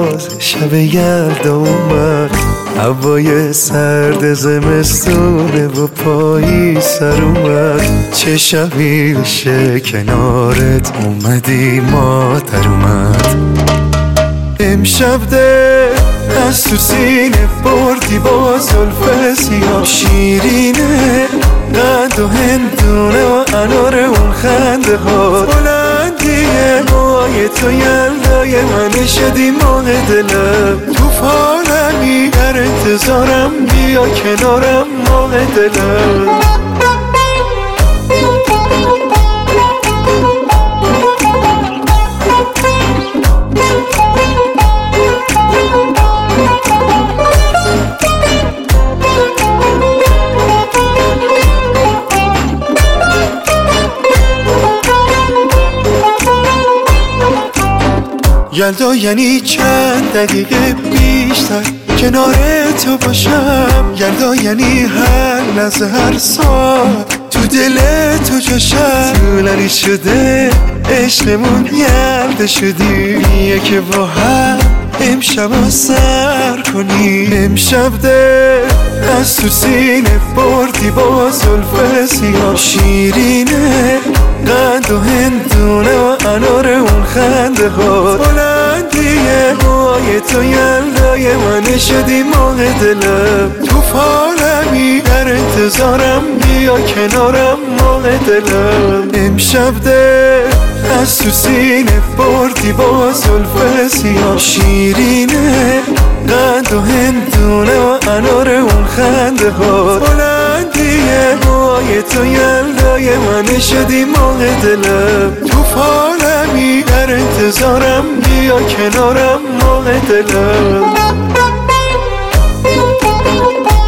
باز شب یلدا اومد، هوای سرد زمستونه و پایی سر اومد. چه شبی بشه کنارت اومدی مادر اومد. امشب ده از تو سینه بردی با زلف سیاه، شیرینه قند و هندونه و انار اون خنده ها. بلندیه موهای تو یلدای من شدی ماه دلم، تو فالمی در انتظارم بیا کنارم ماه دلم. یلدا یعنی چند دقیقه بیشتر کنار تو باشم، یلدا یعنی هر لحظه هر ساعت تو دل تو جاشم. طولانی شده عشقمون یلدا شدی، که با هم امشب سر کنی. امشب ده از تو سینه بردی با زلف سیاه، شیرینه قند و هندونه و انار اون خنده ها. بلندیه موهای تو یلدای من شدی ماه دلم، تو فالمی در انتظارم بیا کنارم ماه دلم. امشب ده از تو سینه بردی با زلف سیاه، شیرینه قند و هندونه و انار اون خنده ها. بلندیه موهای تو یلدای من شدی ماه دلم، تو فالمی در انتظارم بیا کنارم ماه دلم.